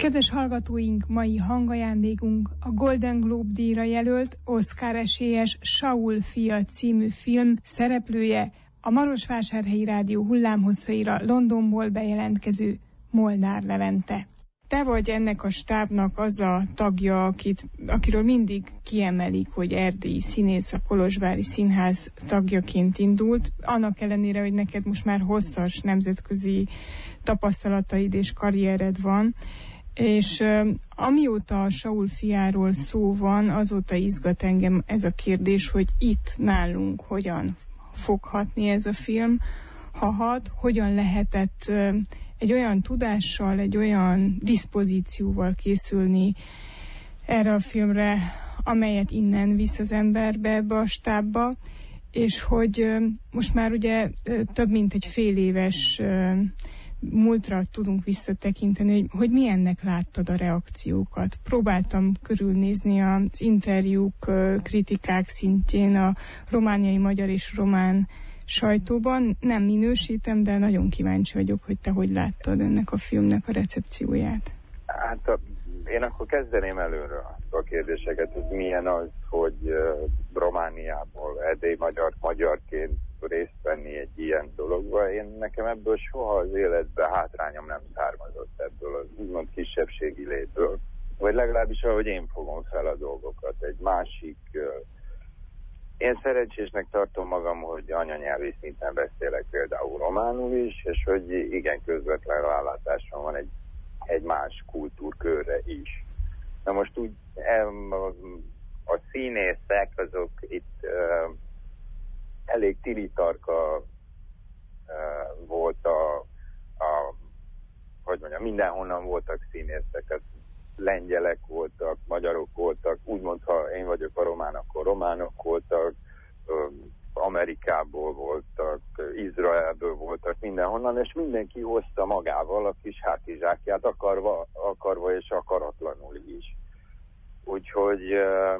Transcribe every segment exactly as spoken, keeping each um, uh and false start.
Kedves hallgatóink, mai hangajándékunk a Golden Globe díjra jelölt, Oscar esélyes Saul fia című film szereplője, a Marosvásárhelyi Rádió hullámhosszaira Londonból bejelentkező Molnár Levente. Te vagy ennek a stábnak az a tagja, akit, akiről mindig kiemelik, hogy erdélyi színész, a Kolozsvári Színház tagjaként indult, annak ellenére, hogy neked most már hosszas nemzetközi tapasztalataid és karriered van, és uh, amióta a Saul fiáról szó van, azóta izgat engem ez a kérdés, hogy itt nálunk hogyan fog hatni ez a film, ha hat, hogyan lehetett uh, egy olyan tudással, egy olyan diszpozícióval készülni erre a filmre, amelyet innen visz az emberbe ebbe a stábba, és hogy uh, most már ugye uh, több mint egy fél éves uh, múltra tudunk visszatekinteni, hogy, hogy milyennek láttad a reakciókat. Próbáltam körülnézni az interjúk, kritikák szintjén a romániai, magyar és román sajtóban. Nem minősítem, de nagyon kíváncsi vagyok, hogy te hogy láttad ennek a filmnek a recepcióját. Hát a, én akkor kezdeném előről a kérdéseket, hogy milyen az, hogy uh, Romániából erdélyi magyar magyarként részt venni egy ilyen dologba. Én nekem ebből soha az életben hátrányom nem származott ebből az úgymond kisebbségi létből. Vagy legalábbis ahogy én fogom fel a dolgokat. Egy másik... Uh, én szerencsésnek tartom magam, hogy anyanyelvi szinten beszélek például románul is, és hogy igen közvetlen rálátásom van egy, egy más kultúrkörre is. Na most úgy a színészek azok itt uh, elég tilitarka uh, volt a, a hogy mondjam, mindenhonnan voltak színészek, lengyelek voltak, magyarok voltak, úgymond, ha én vagyok a román, akkor románok voltak, um, Amerikából voltak, Izraelből voltak, mindenhonnan, és mindenki hozta magával a kis hátizsákját, akarva, akarva és akaratlanul is. Úgyhogy, uh,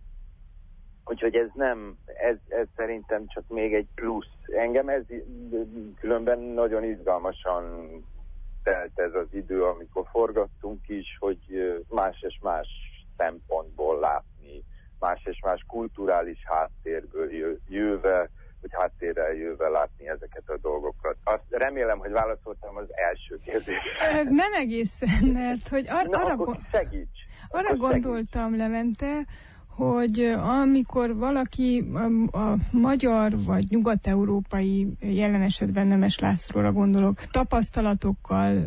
úgyhogy ez nem, ez, ez szerintem csak még egy plusz. Engem ez különben nagyon izgalmasan telt ez az idő, amikor forgattunk is, hogy más és más szempontból látni, más és más kulturális háttérből jöve, vagy háttérrel jöve látni ezeket a dolgokat. Azt remélem, hogy válaszoltam az első kérdésre. Ez nem egészen, mert hogy ar- Na, arra, akkor segíts. arra akkor gondoltam, segíts. Levente, hogy amikor valaki a, a magyar vagy nyugat-európai, jelen esetben Nemes Lászlóra gondolok, tapasztalatokkal,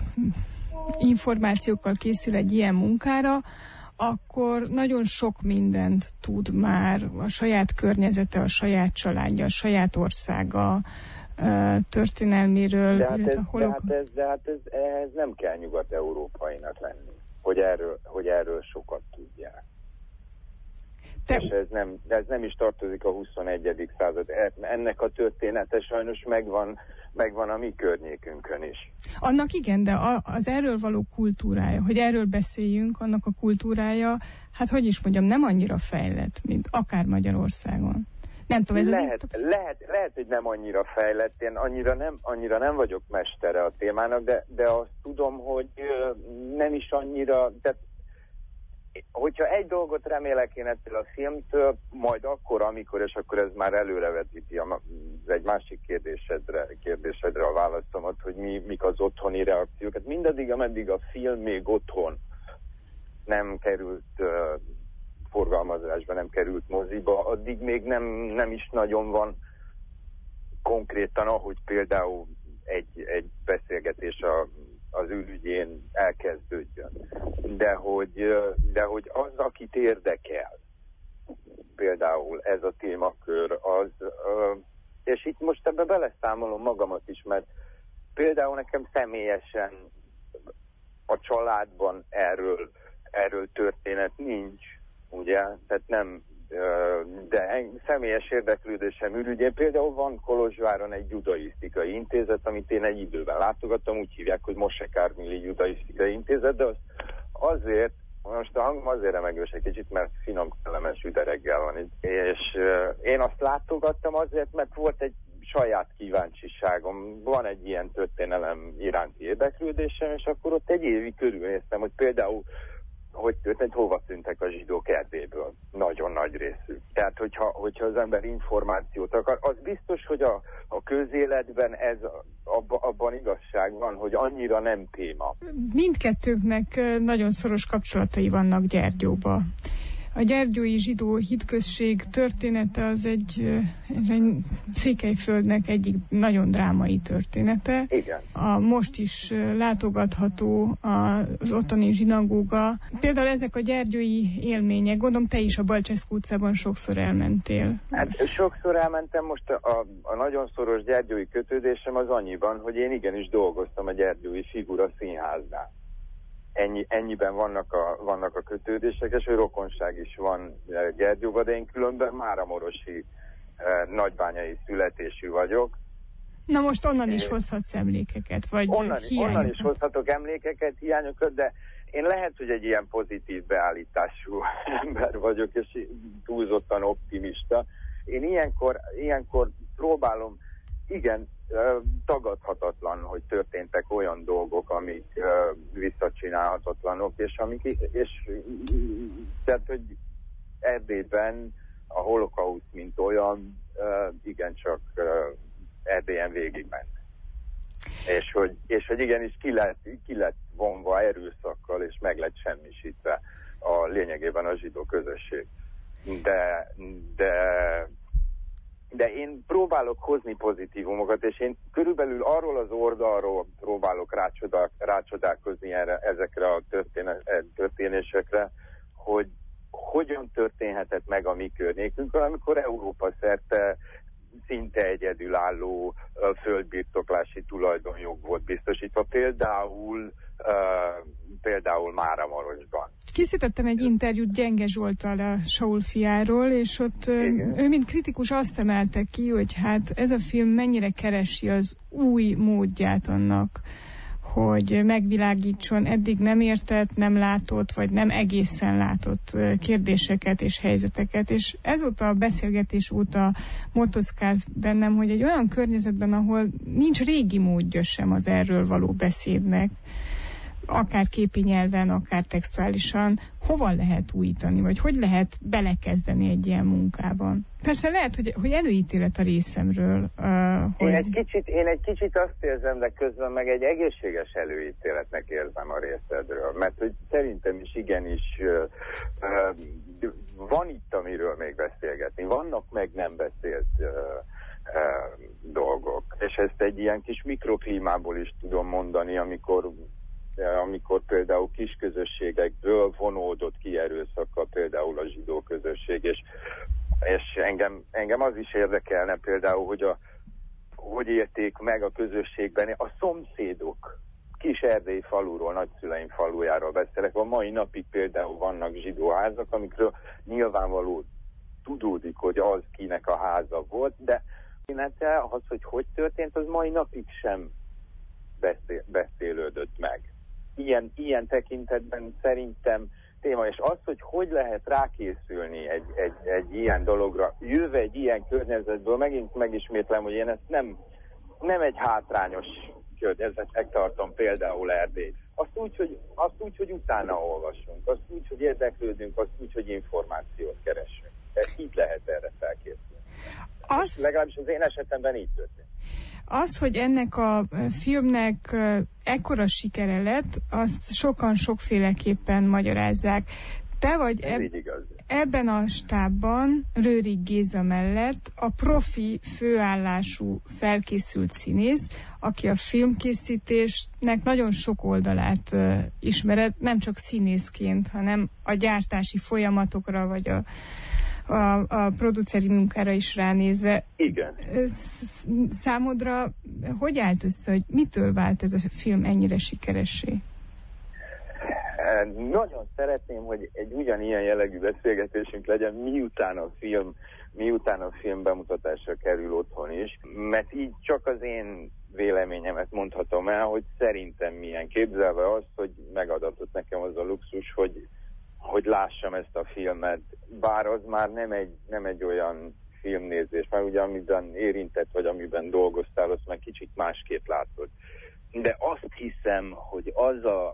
információkkal készül egy ilyen munkára, akkor nagyon sok mindent tud már a saját környezete, a saját családja, a saját országa történelméről. De hát ez, holok... de hát ez, de hát ez, ehhez nem kell nyugat-európainak lenni, hogy erről, hogy erről sokat tudják. Te... És ez nem, ez nem is tartozik a huszonegyedik század. Ennek a története sajnos megvan, megvan a mi környékünkön is. Annak igen, de az erről való kultúrája, hogy erről beszéljünk, annak a kultúrája, hát hogy is mondjam, nem annyira fejlett, mint akár Magyarországon. Nem tudom, ez lehet, az... lehet, lehet, hogy nem annyira fejlett, én annyira nem, annyira nem vagyok mestere a témának, de, de azt tudom, hogy nem is annyira... Tehát hogyha egy dolgot remélek én ettől a filmtől, majd akkor, amikor, és akkor ez már előrevetíti a, egy másik kérdésedre, kérdésedre a válaszomat, hogy mi, mik az otthoni reakciók. Hát mindaddig, ameddig a film még otthon nem került uh, forgalmazásba, nem került moziba, addig még nem, nem is nagyon van konkrétan, ahogy például egy, egy beszélgetés a az ürügyén elkezdődjön. De hogy, de hogy az, akit érdekel, például ez a témakör, az, és itt most ebbe beleszámolom magamat is, mert például nekem személyesen a családban erről, erről történet nincs, ugye, tehát nem, de személyes érdeklődésem ürügyén. Például van Kolozsváron egy judaisztikai intézet, amit én egy időben látogattam, úgy hívják, hogy Moshe Carmeli Judaisztikai Intézet, de az azért, most a hangom azért remegős egy kicsit, mert finom, kellemes üde reggel van itt. És uh, én azt látogattam azért, mert volt egy saját kíváncsiságom, van egy ilyen történelem iránti érdeklődésem, és akkor ott egy évig körülnéztem, hogy például hogy történt, hova tűntek a zsidók Erdélyből. Nagyon nagy részük. Tehát, hogyha, hogyha az ember információt akar, az biztos, hogy a, a közéletben ez abba, abban igazság van, hogy annyira nem téma. Mindkettőknek nagyon szoros kapcsolatai vannak Gyergyóba. A gyergyói zsidó hitközség története az egy, ez egy Székelyföldnek egyik nagyon drámai története. Igen. A most is látogatható az ottani zsinagóga. Például ezek a gyergyói élmények, gondolom te is a Balcseszkó utcában sokszor elmentél. Hát sokszor elmentem, most a, a, a nagyon szoros gyergyói kötődésem az annyiban, hogy én igenis dolgoztam a Gyergyói Figura Színháznál. Ennyi, ennyiben vannak a, vannak a kötődések, és hogy rokonság is van Gyergyóban, de én különben máramarosi eh, nagybányai születésű vagyok. Na most onnan is hozhatsz emlékeket, vagy onnan, hiányokat? Onnan is hozhatok emlékeket, hiányokat, de én lehet, hogy egy ilyen pozitív beállítású ember vagyok, és túlzottan optimista. Én ilyenkor, ilyenkor próbálom, igen, tagadhatatlan, hogy történtek olyan dolgok, amik uh, visszacsinálhatatlanok, és amik, és tehát, hogy Erdélyben a holokauszt, mint olyan, uh, igencsak uh, Erdélyen végigment. És hogy, és hogy igenis ki lett, ki lett vonva erőszakkal, és meg lett semmisítve a lényegében a zsidó közösség. De, de De én próbálok hozni pozitívumokat, és én körülbelül arról az oldalról próbálok rácsodál, rácsodálkozni erre, ezekre a történésekre, hogy hogyan történhetett meg a mi környékünkön, amikor Európa szerte szinte egyedülálló földbirtoklási tulajdonjog volt biztosítva, például, uh, például Máramarosban. Készítettem egy interjút Gyenge Zsolttal, a Saul fiáról, és ott igen, ő mint kritikus azt emelte ki, hogy hát ez a film mennyire keresi az új módját annak, hogy megvilágítson eddig nem értett, nem látott, vagy nem egészen látott kérdéseket és helyzeteket, és ezóta a beszélgetés óta motoszkál bennem, hogy egy olyan környezetben, ahol nincs régi módja sem az erről való beszédnek, akár képi nyelven, akár textuálisan, hova lehet újítani, vagy hogy lehet belekezdeni egy ilyen munkában? Persze lehet, hogy, hogy előítélet a részemről. Uh, hogy... én, egy kicsit, én egy kicsit azt érzem, de közben meg egy egészséges előítéletnek érzem a részedről, mert hogy szerintem is igenis uh, uh, van itt, amiről még beszélgetni, vannak meg nem beszélt uh, uh, dolgok, és ezt egy ilyen kis mikroklímából is tudom mondani, amikor amikor például kisközösségekből vonódott ki erőszakkal például a zsidó közösség, és, és engem, engem az is érdekelne például, hogy a, hogy élték meg a közösségben a szomszédok. Kis-erdélyi faluról, nagyszüleim falujáról beszélek. A mai napig például vannak zsidó házak, amikről nyilvánvaló tudódik, hogy az kinek a háza volt, de az, hogy hogy történt, az mai napig sem beszél, beszélődött meg. Ilyen, ilyen tekintetben szerintem téma, és az, hogy hogy lehet rákészülni egy, egy, egy ilyen dologra, jöve egy ilyen környezetből, megint megismétlem, hogy én ezt nem, nem egy hátrányos környezetnek tartom például Erdélyt. Azt úgy, hogy, azt úgy, hogy utána olvasunk, azt úgy, hogy érdeklődünk, azt úgy, hogy információt keresünk. Tehát így lehet erre felkészülni. Az... Legalábbis az én esetemben így történt. Az, hogy ennek a filmnek ekkora sikere lett, azt sokan sokféleképpen magyarázzák. Te vagy eb- ebben a stábban, Rőrig Géza mellett a profi főállású felkészült színész, aki a filmkészítésnek nagyon sok oldalát uh, ismered, nem csak színészként, hanem a gyártási folyamatokra, vagy a A, a produceri munkára is ránézve. Igen. Számodra hogy állt össze, hogy mitől vált ez a film ennyire sikeressé? Nagyon szeretném, hogy egy ugyanilyen jellegű beszélgetésünk legyen, miután a film, miután a film bemutatásra kerül otthon is, mert így csak az én véleményemet mondhatom el, hogy szerintem milyen, képzelve azt, hogy megadatott nekem az a luxus, hogy hogy lássam ezt a filmet, bár az már nem egy, nem egy olyan filmnézés, mert ugye amiben érintett, vagy amiben dolgoztál, azt meg kicsit másképp látod. De azt hiszem, hogy az a,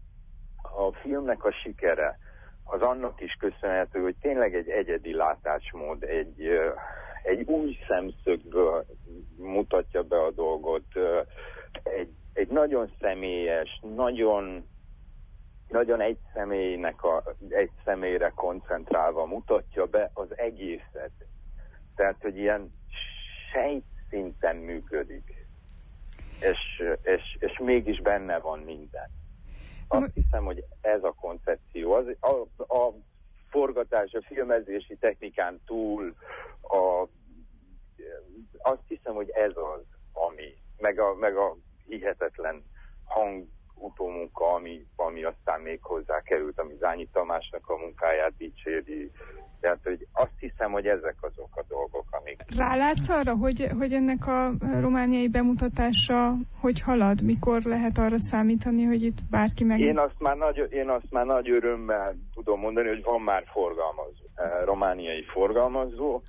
a filmnek a sikere, az annak is köszönhető, hogy tényleg egy egyedi látásmód, egy, egy új szemszögből mutatja be a dolgot, egy, egy nagyon személyes, nagyon, nagyon egy személynek a, egy személyre koncentrálva mutatja be az egészet. Tehát, hogy ilyen sejtszinten működik, és, és, és mégis benne van minden. Azt hiszem, hogy ez a koncepció, az, a, a forgatás, a filmezési technikán túl, a, azt hiszem, hogy ez az, ami, meg a, meg a hihetetlen hangutómunka, ami, ami aztán még hozzá került, ami Zányi Tamásnak a munkáját dicséri. Tehát, hogy azt hiszem, hogy ezek azok a dolgok, amik... Rálátsz arra, hogy, hogy ennek a romániai bemutatása hogy halad? Mikor lehet arra számítani, hogy itt bárki meg... Én azt már nagy, én azt már nagy örömmel tudom mondani, hogy van már forgalmazó, romániai forgalmazó,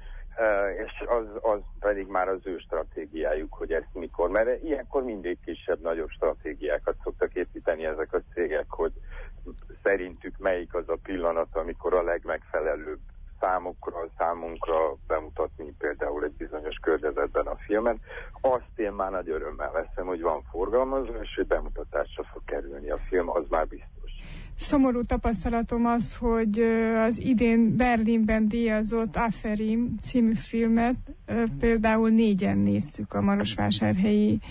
és az, az pedig már az ő stratégiájuk, hogy ezt mikor. Mert ilyenkor mindig kisebb-nagyobb stratégiákat szoktak építeni ezek a cégek, hogy szerintük melyik az a pillanat, amikor a legmegfelelőbb számukra, számunkra bemutatni például egy bizonyos környezetben a filmet. Azt én már nagy örömmel veszem, hogy van forgalmazó, és hogy bemutatásra fog kerülni a film, az már biztos. Szomorú tapasztalatom az, hogy az idén Berlinben díjazott Aferim című filmet például négyen néztük a marosvásárhelyi.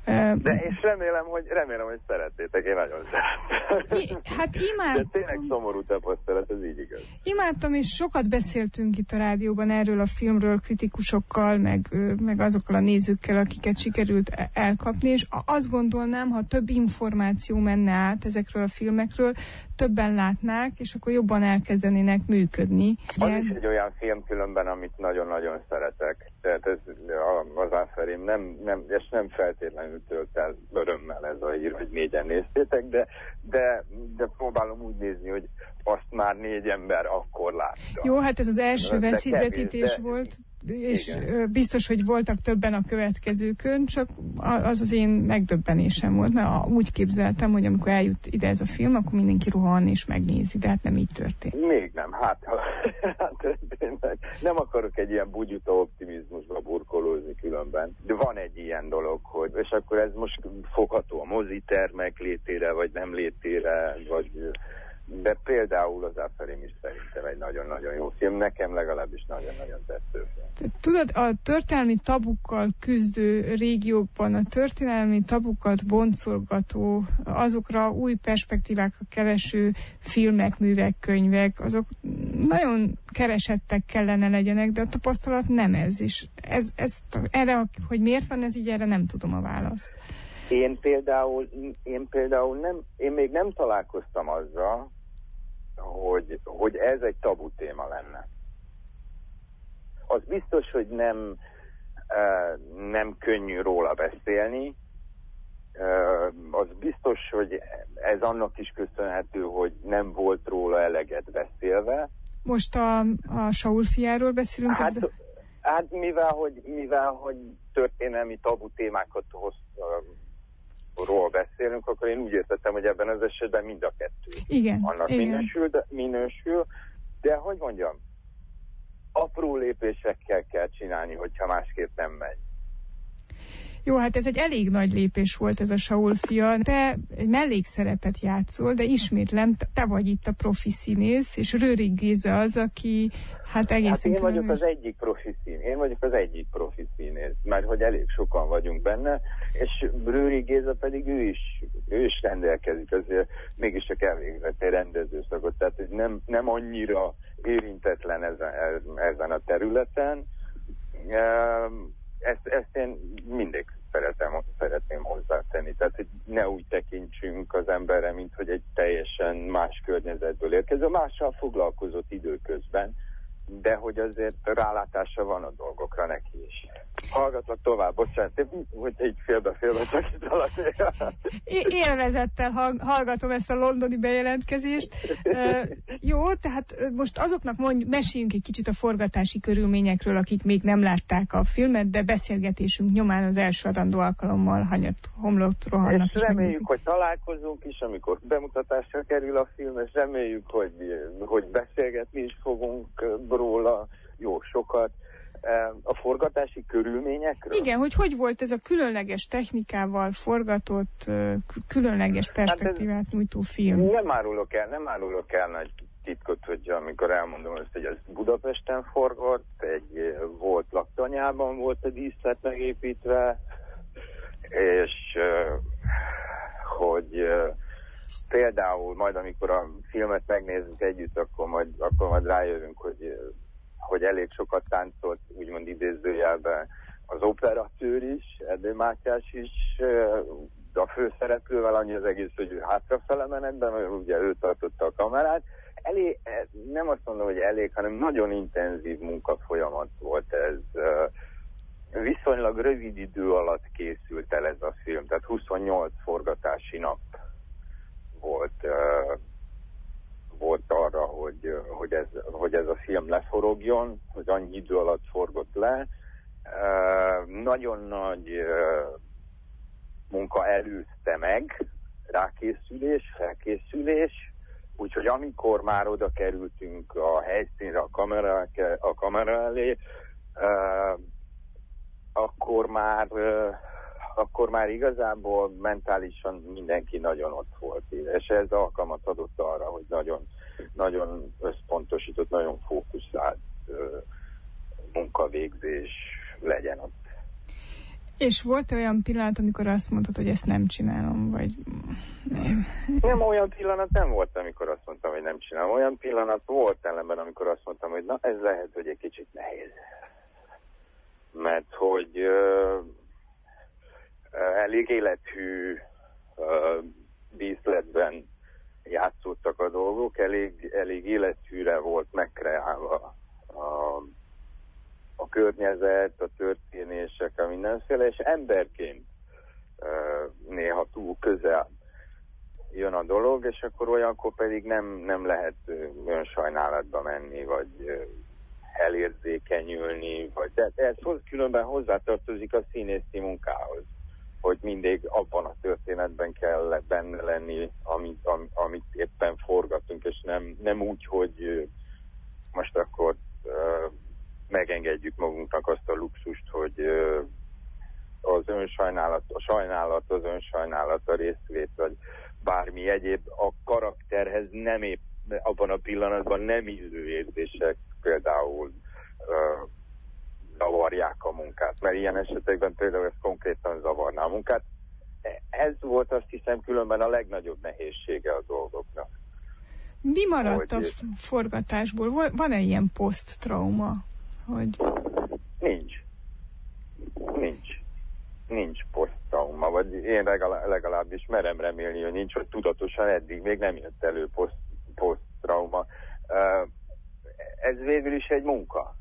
De és remélem, hogy, remélem, hogy szerettétek, én nagyon szerettem. I, hát imádtam. De tényleg szomorú tapasztalat, ez így igaz. Imádtam, és sokat beszéltünk itt a rádióban erről a filmről kritikusokkal, meg, meg azokkal a nézőkkel, akiket sikerült elkapni, és azt gondolnám, ha több információ menne át ezekről a filmekről, többen látnák, és akkor jobban elkezdenének működni. Az Ugye... is egy olyan film különben, amit nagyon-nagyon szeretek. Tehát ez, az Aferim nem, nem, és nem feltétlenül tölt el örömmel ez a hír, hogy négyen néztétek, de, de, de próbálom úgy nézni, hogy azt már négy ember akkor látta. Jó, hát ez az első vetítés volt, és igen. Biztos, hogy voltak többen a következőkön, csak az az én megdöbbenésem volt, mert úgy képzeltem, hogy amikor eljut ide ez a film, akkor mindenki rohan és megnézi, de hát nem így történt. Még nem, hát, hát nem akarok egy ilyen bugyuta optimizmusba burkolózni különben, de van egy ilyen dolog, hogy, és akkor ez most fogható a mozitermek létére, vagy nem létére, vagy... De például az Aferim is szerintem egy nagyon-nagyon jó film, nekem legalábbis nagyon-nagyon tetsző film. Tudod, a történelmi tabukkal küzdő régiókban a történelmi tabukat boncolgató, azokra új perspektívákra kereső filmek, művek, könyvek, azok nagyon keresettek kellene legyenek, de a tapasztalat nem ez is. Ez, ez, erre, hogy miért van ez így, erre nem tudom a választ. Én például, én például nem, én még nem találkoztam azzal, hogy, hogy ez egy tabu téma lenne. Az biztos, hogy nem, nem könnyű róla beszélni. Az biztos, hogy ez annak is köszönhető, hogy nem volt róla eleget beszélve. Most a, a Saul fiáról beszélünk? Hát, ez... hát mivel, hogy, mivel, hogy történelmi tabu témákat hoz, ról beszélünk, akkor én úgy értettem, hogy ebben az esetben mind a kettő. Igen, annak igen. Minősül, de, minősül, de hogy mondjam, apró lépésekkel kell csinálni, hogyha másképp nem megy. Jó, hát ez egy elég nagy lépés volt ez a Saul fia. Te egy mellékszerepet játszol, de ismétlem, te vagy itt a profi színész, és Rőrig Géza az, aki hát egészen... Hát én vagyok az egyik profi színész, én vagyok az egyik profi színész, mert hogy elég sokan vagyunk benne, és Rőrig Géza pedig ő is, ő is rendelkezik, azért mégiscsak elvégzett egy rendezőszakot, tehát hogy nem, nem annyira érintetlen ezen, ezen a területen. Ezt, ezt én mindig szeretem, szeretném hozzátenni. Tehát, hogy ne úgy tekintsünk az emberre, mint hogy egy teljesen más környezetből érkező, mással foglalkozott időközben, de hogy azért rálátása van a dolgokra neki is. Hallgatlak tovább, bocsánat, hogy így félbe-félbe szakítalak. Élvezettel hallgatom ezt a londoni bejelentkezést. Uh, jó, tehát most azoknak mondj, meséljünk egy kicsit a forgatási körülményekről, akik még nem látták a filmet, de beszélgetésünk nyomán az első adandó alkalommal hanyat homlott rohannak. És reméljük, megnézik. Hogy találkozunk is, amikor bemutatásra kerül a film, és reméljük, hogy, hogy beszélgetni is fogunk róla jó sokat. A forgatási körülményekről? Igen, hogy hogy volt ez a különleges technikával forgatott, különleges perspektívát hát nyújtó film? Nem árulok el, nem árulok el nagy titkot, hogy amikor elmondom azt, hogy ez Budapesten forgott, egy volt laktanyában volt a díszlet megépítve, és hogy például majd amikor a filmet megnézzük együtt, akkor majd, akkor majd rájövünk, hogy hogy elég sokat táncolt, úgymond idézőjelben az operatőr is, Erdő Mátyás is, de a főszereplővel annyi az egész, hogy ő hátrafele menetben, mert ugye ő tartotta a kamerát. Elég, nem azt mondom, hogy elég, hanem nagyon intenzív munkafolyamat volt ez. Viszonylag rövid idő alatt készült el ez a film, tehát huszonnyolc forgatási nap volt volt arra, hogy, hogy, ez, hogy ez a film leforogjon, hogy annyi idő alatt forgott le. Uh, nagyon nagy uh, munka előzte meg, rákészülés, felkészülés, úgyhogy amikor már oda kerültünk a helyszínre, a kamera, a kamera elé, uh, akkor már uh, akkor már igazából mentálisan mindenki nagyon ott volt, és ez alkalmat adott arra, hogy nagyon, nagyon összpontosított, nagyon fókuszált uh, munkavégzés legyen ott. És volt olyan pillanat, amikor azt mondtad, hogy ezt nem csinálom, vagy nem? Nem, olyan pillanat nem volt, amikor azt mondtam, hogy nem csinálom. Olyan pillanat volt ellenben, amikor azt mondtam, hogy na, ez lehet, hogy egy kicsit nehéz. Mert hogy uh, elég élethű uh, díszletben játszódtak a dolgok, elég, elég élethűre volt megkreálva a, a környezet, a történések, a mindenféle, és emberként uh, néha túl közel jön a dolog, és akkor olyankor pedig nem, nem lehet önsajnálatba menni, vagy uh, elérzékenyülni, vagy de ez különben hozzátartozik a színészi munkához, hogy mindig abban a történetben kell benne lenni, amit, am, amit éppen forgatunk, és nem, nem úgy, hogy most akkor uh, megengedjük magunknak azt a luxust, hogy uh, az önsajnálat, a sajnálat, az önsajnálat, a részvét, vagy bármi egyéb a karakterhez nem épp, abban a pillanatban nem illő érzések például uh, zavarják a munkát, mert ilyen esetekben például ez konkrétan zavarná a munkát. Ez volt azt hiszem különben a legnagyobb nehézsége a dolgoknak. Mi maradt hogy... a forgatásból? Van-e ilyen poszttrauma? Hogy... Nincs. Nincs. Nincs poszttrauma, vagy én legalább, legalábbis merem remélni, hogy nincs, hogy tudatosan eddig még nem jött elő poszt, poszttrauma. Ez végül is egy munka.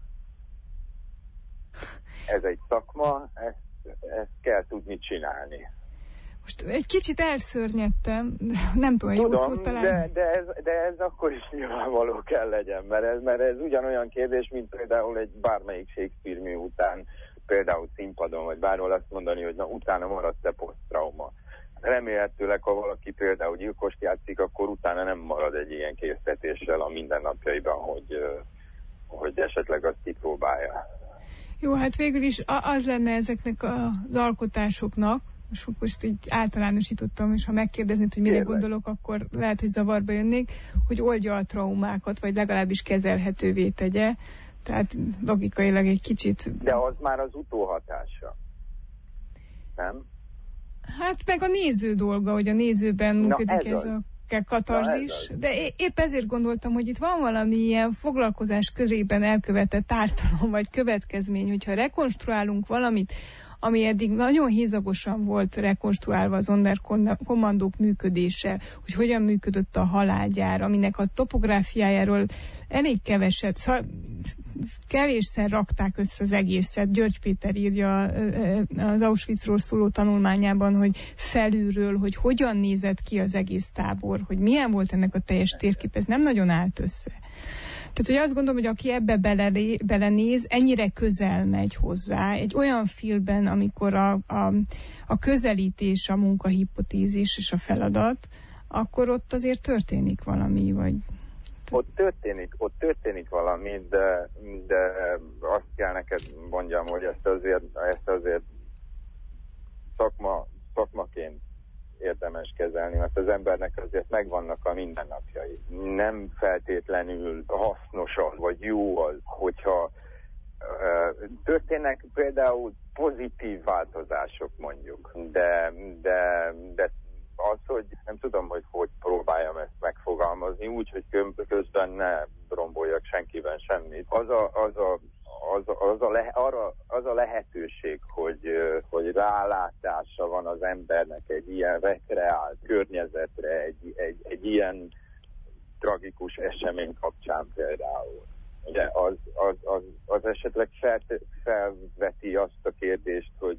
Ez egy szakma, ezt, ezt kell tudni csinálni. Most egy kicsit elszörnyedtem, nem tudom, jó szót találni. De, de, ez, de ez akkor is nyilvánvaló kell legyen, mert ez, mert ez ugyanolyan kérdés, mint például egy bármelyik Shakespeare mű után, például színpadon, vagy bárhol azt mondani, hogy na utána maradt-e poszttrauma. Remélhetőleg, ha valaki például gyilkost játszik, akkor utána nem marad egy ilyen késztetéssel a mindennapjaiban, hogy, hogy esetleg azt kipróbálja. Jó, hát végül is az lenne ezeknek az alkotásoknak, most, most így általánosítottam, és ha megkérdeznéd, hogy mire Kérlek. gondolok, akkor lehet, hogy zavarba jönnék, hogy oldja a traumákat, vagy legalábbis kezelhetővé tegye. Tehát logikailag egy kicsit... De az már az utóhatása. Nem? Hát meg a néző dolga, hogy a nézőben működik ez, ez a katarzis, de épp ezért gondoltam, hogy itt van valami ilyen foglalkozás körében elkövetett ártalom vagy következmény, hogyha rekonstruálunk valamit, ami eddig nagyon hézagosan volt rekonstruálva az Sonderkommandók működése, hogy hogyan működött a halálgyár, aminek a topográfiájáról elég keveset, szóval kevésszer rakták össze az egészet. György Péter írja az Auschwitzról szóló tanulmányában, hogy felülről, hogy hogyan nézett ki az egész tábor, hogy milyen volt ennek a teljes térkép, ez nem nagyon állt össze. Tehát, hogy azt gondolom, hogy aki ebbe belelé, belenéz, ennyire közel megy hozzá, egy olyan filmben, amikor a, a, a közelítés, a munkahipotézis és a feladat, akkor ott azért történik valami, vagy... Ott történik, ott történik valami, de, de azt kell neked mondjam, hogy ezt azért, ezt azért szakma, szakmaként érdemes kezelni, mert az embernek azért megvannak a mindennapjai. Nem feltétlenül hasznos az, vagy jó az, hogyha uh, történnek például pozitív változások mondjuk, de, de, de az, hogy nem tudom, hogy hogy próbáljam ezt megfogalmazni, úgy, hogy közben ne romboljak senkiben semmit. Az a, az a, az a, az a, le, arra, az a lehetőség, hogy, hogy rálátása van az embernek egy ilyen rekreált környezetre, egy, egy, egy ilyen tragikus esemény kapcsán például. Ugye az, az, az, az esetleg fel, felveti azt a kérdést, hogy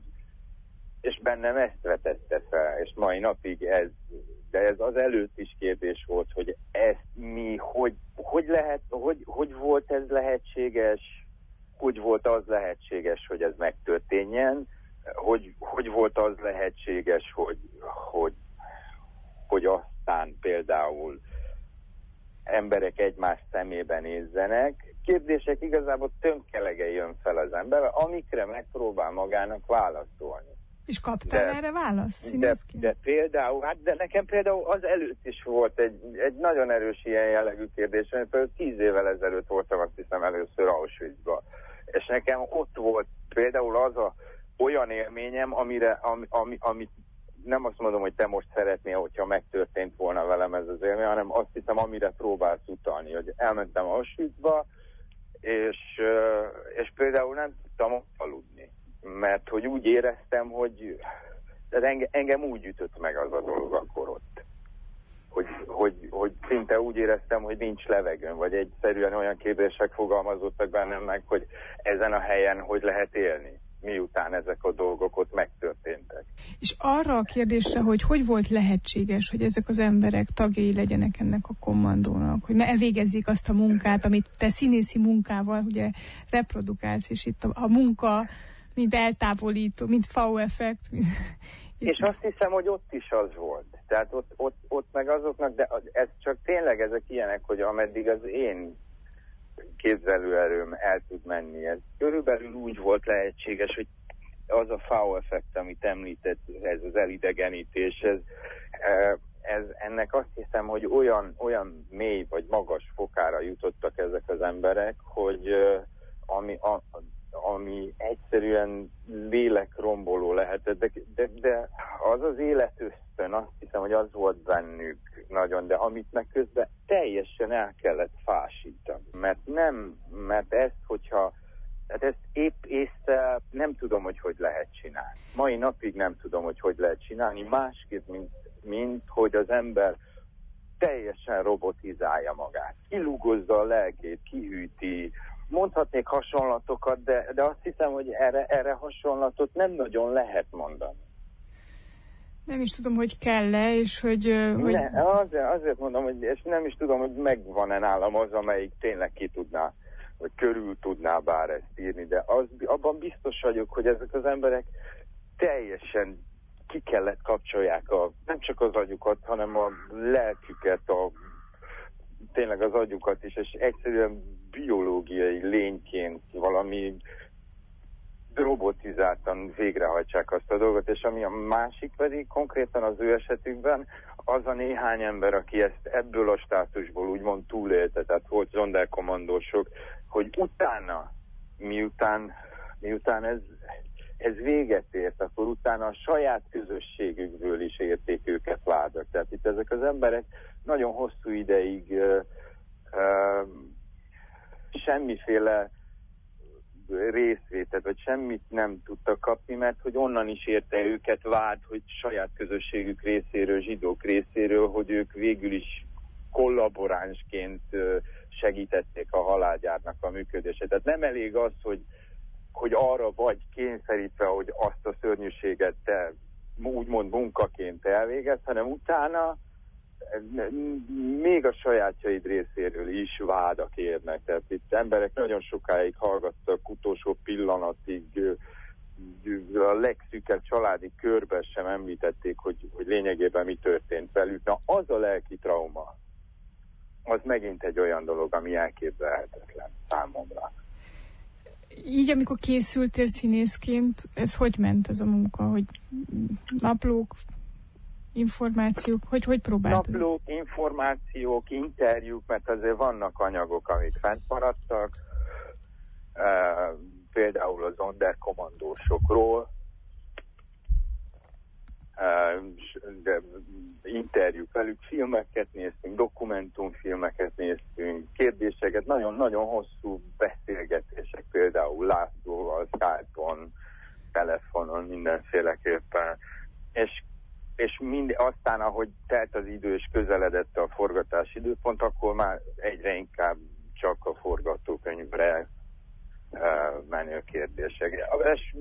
és bennem ezt vetette fel, és mai napig ez, de ez az előtt is kérdés volt, hogy ezt mi, hogy, hogy lehet, hogy, hogy volt ez lehetséges, hogy volt az lehetséges, hogy ez megtörténjen, hogy, hogy volt az lehetséges, hogy, hogy, hogy aztán például emberek egymás szemébe nézzenek. Kérdések igazából tönkelege jön fel az ember, amikre megpróbál magának válaszolni. És kaptál de, erre választ? De, de például, hát de nekem például az előtt is volt egy, egy nagyon erős ilyen jellegű kérdés, mert például tíz évvel ezelőtt voltam, azt hiszem először Auschwitzba. És nekem ott volt például az a olyan élményem, amire, ami, ami, amit nem azt mondom, hogy te most szeretnél, hogyha megtörtént volna velem ez az élmény, hanem azt hiszem, amire próbálsz utalni, hogy elmentem Auschwitzba, és, és például nem tudtam ott aludni. Mert hogy úgy éreztem, hogy engem, engem úgy ütött meg az a dolog akkor ott. Hogy, hogy, hogy szinte úgy éreztem, hogy nincs levegőn, vagy egyszerűen olyan kérdések fogalmazottak bennem meg, hogy ezen a helyen hogy lehet élni, miután ezek a dolgok ott megtörténtek. És arra a kérdésre, hogy hogy volt lehetséges, hogy ezek az emberek tagjai legyenek ennek a kommandónak, hogy elvégezzék azt a munkát, amit te színészi munkával ugye reprodukálsz, és itt a, a munka mint eltávolító, mint V-effekt. És azt hiszem, hogy ott is az volt. Tehát ott, ott, ott meg azoknak, de ez csak tényleg ezek ilyenek, hogy ameddig az én képzelőerőm el tud menni. Ez körülbelül úgy volt lehetséges, hogy az a V-effekt, amit említett, ez az elidegenítés, ez, ez, ennek azt hiszem, hogy olyan, olyan mély vagy magas fokára jutottak ezek az emberek, hogy ami a ami egyszerűen lélekromboló lehetett, de, de, de az az életösztön, azt hiszem, hogy az volt bennük nagyon, de amit meg közben teljesen el kellett fásítani. Mert nem, mert ezt, hogyha, tehát ezt épp észre nem tudom, hogy hogy lehet csinálni. Mai napig nem tudom, hogy hogy lehet csinálni, másképp, mint, mint hogy az ember teljesen robotizálja magát. Kilugozza a lelkét, kihűti. Mondhatnék hasonlatokat, de, de azt hiszem, hogy erre, erre hasonlatot nem nagyon lehet mondani. Nem is tudom, hogy kell-e, és hogy... hogy... Ne, azért, azért mondom, hogy és nem is tudom, hogy megvan-e nálam az, amelyik tényleg ki tudná, vagy körül tudná bár ezt írni, de az, abban biztos vagyok, hogy ezek az emberek teljesen ki kellett kapcsolják a, nem csak az agyukat, hanem a lelküket, a tényleg az agyukat is, és egyszerűen biológiai lényként valami robotizáltan végrehajtsák azt a dolgot, és ami a másik pedig konkrétan az ő esetükben, az a néhány ember, aki ezt ebből a státusból úgymond túlélte, tehát volt Sonderkommandósok, hogy utána, miután, miután ez, ez véget ért, akkor utána a saját közösségükből is érték őket vádak. Tehát itt ezek az emberek nagyon hosszú ideig uh, uh, semmiféle részvételt, vagy semmit nem tudtak kapni, mert hogy onnan is érte őket vád, hogy saját közösségük részéről, zsidók részéről, hogy ők végül is kollaboránsként segítették a halálgyárnak a működését. Tehát nem elég az, hogy, hogy arra vagy kényszerítve, hogy azt a szörnyűséget te úgymond munkaként elvégez, hanem utána még a sajátjaid részéről is vádak érnek. Tehát itt emberek nagyon sokáig hallgattak, utolsó pillanatig a legszűkebb családi körben sem említették, hogy, hogy lényegében mi történt velük. Na, az a lelki trauma, az megint egy olyan dolog, ami elképzelhetetlen számomra. Így, amikor készültél színészként, ez hogy ment ez a munka? Hogy naplók, információk, hogy hogy próbáltad? Naplók, információk, interjúk, mert azért vannak anyagok, amik fent maradtak. Uh, például az Sonderkommandósokról, uh, de interjúk velük, filmeket néztünk, dokumentumfilmeket néztünk, kérdéseket, nagyon-nagyon hosszú beszélgetések, például Lászlóval, Skype-on, telefonon, mindenféleképpen. És, és mind, aztán, ahogy telt az idő és közeledett a forgatási időpont, akkor már egyre inkább csak a forgatókönyvre menő kérdések. És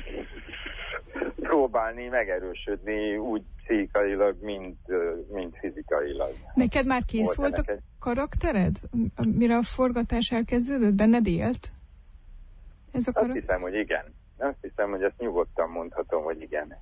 próbálni megerősödni úgy pszichikailag, mint, mint fizikailag. Neked már kész volt, volt a karaktered? Mire a forgatás elkezdődött? Benned élt? Ez a karakter? Azt hiszem, hogy igen. Azt hiszem, hogy ezt nyugodtan mondhatom, hogy igen.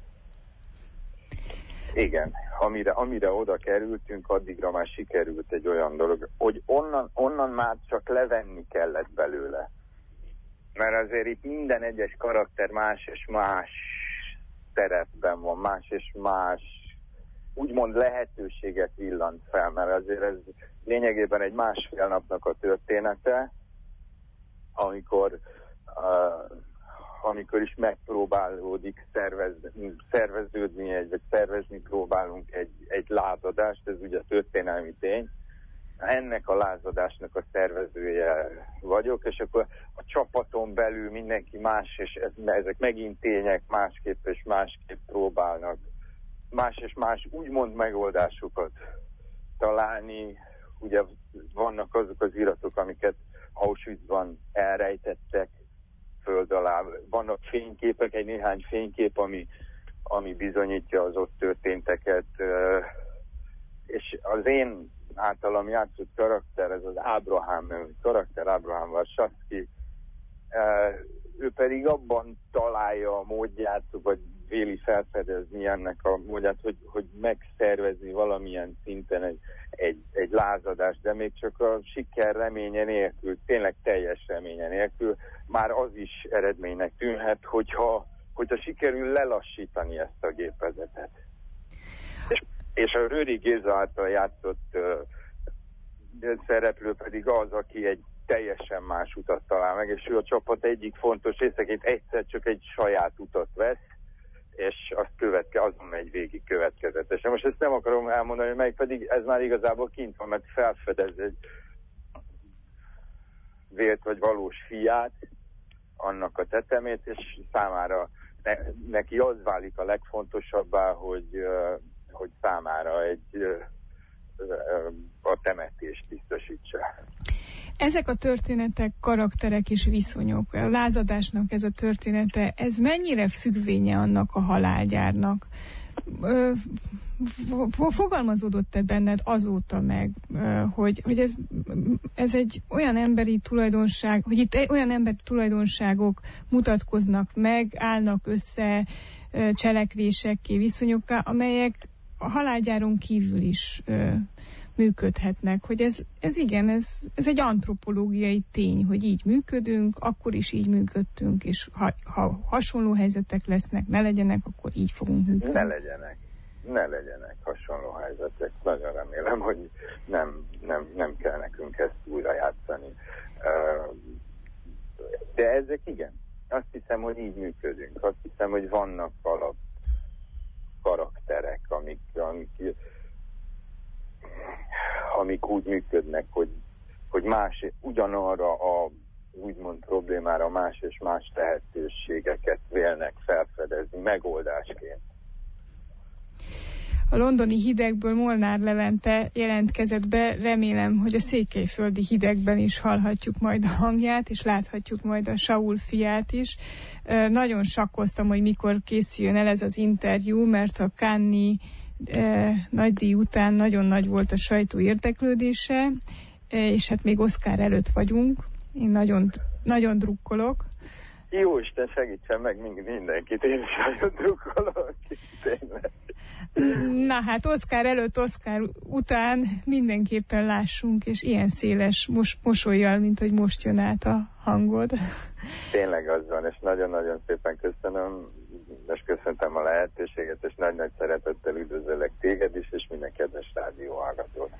Igen. Amire, amire oda kerültünk, addigra már sikerült egy olyan dolog, hogy onnan, onnan már csak levenni kellett belőle. Mert azért itt minden egyes karakter más és más szerepben van, más és más úgymond lehetőséget villant fel, mert azért ez lényegében egy másfél napnak a története, amikor, uh, amikor is megpróbálódik szervez, szerveződni, egy, vagy szervezni próbálunk egy, egy lázadást, ez ugye történelmi tény. Ennek a lázadásnak a szervezője vagyok, és akkor a csapaton belül mindenki más, és ez, ezek megint tények, másképp és másképp próbálnak más és más úgymond megoldásokat találni. Ugye vannak azok az iratok, amiket Auschwitzban elrejtettek föld alá. Vannak fényképek, egy néhány fénykép, ami, ami bizonyítja az ott történteket, és az én általam játszott karakter, ez az Ábrahám karakter, Ábrahám Warszawski, ő pedig abban találja a módját, vagy véli felfedezni ennek a módját, hogy, hogy megszervezni valamilyen szinten egy, egy, egy lázadást, de még csak a siker reménye nélkül, tényleg teljes reménye nélkül, már az is eredménynek tűnhet, hogyha, hogyha sikerül lelassítani ezt a gépezetet. És, és a Röri Géza által játszott uh, szereplő pedig az, aki egy teljesen más utat talál meg, és ő a csapat egyik fontos részeként egyszer csak egy saját utat vesz, és azt követke, azon megy végig következetesen. Most ezt nem akarom elmondani, meg pedig ez már igazából kint van, mert felfedez egy vélt vagy valós fiát, annak a tetemét, és számára ne, neki az válik a legfontosabbá, hogy, hogy számára egy a temetést biztosítsa. Ezek a történetek, karakterek és viszonyok, a lázadásnak ez a története, ez mennyire függvénye annak a halálgyárnak? Fogalmazódott-e benned azóta meg, hogy, hogy ez, ez egy olyan emberi tulajdonság, hogy itt olyan emberi tulajdonságok mutatkoznak meg, állnak össze cselekvésekké, viszonyokká, amelyek a halálgyáron kívül is működhetnek, hogy ez, ez igen, ez, ez egy antropológiai tény, hogy így működünk, akkor is így működtünk, és ha, ha hasonló helyzetek lesznek, ne legyenek, akkor így fogunk működni. Ne legyenek, ne legyenek hasonló helyzetek. Nagyon remélem, hogy nem, nem, nem kell nekünk ezt újra játszani. De ezek igen. Azt hiszem, hogy így működünk. Azt hiszem, hogy vannak alap karakterek, amik, amik amik úgy működnek, hogy, hogy más, ugyanarra a úgymond problémára más és más tehetőségeket vélnek felfedezni megoldásként. A londoni hidegből Molnár Levente jelentkezett be, remélem, hogy a székelyföldi hidegben is hallhatjuk majd a hangját, és láthatjuk majd a Saul fiát is. Nagyon sakkoztam, hogy mikor készüljön el ez az interjú, mert a Cannes-i nagydíj után nagyon nagy volt a sajtó érdeklődése, és hát még Oscar előtt vagyunk. Én nagyon, nagyon drukkolok. Jó Isten, segítsen meg mindenkit, én is nagyon drukkolok. Tényleg. Na hát Oscar előtt, Oscar után mindenképpen lássunk, és ilyen széles mos- mosollyal, mint hogy most jön át a hangod. Tényleg az van, és nagyon-nagyon szépen köszönöm, és köszöntem a lehetőséget, és nagy-nagy szeretettel üdvözöllek téged is, és minden kedves rádióhallgatót.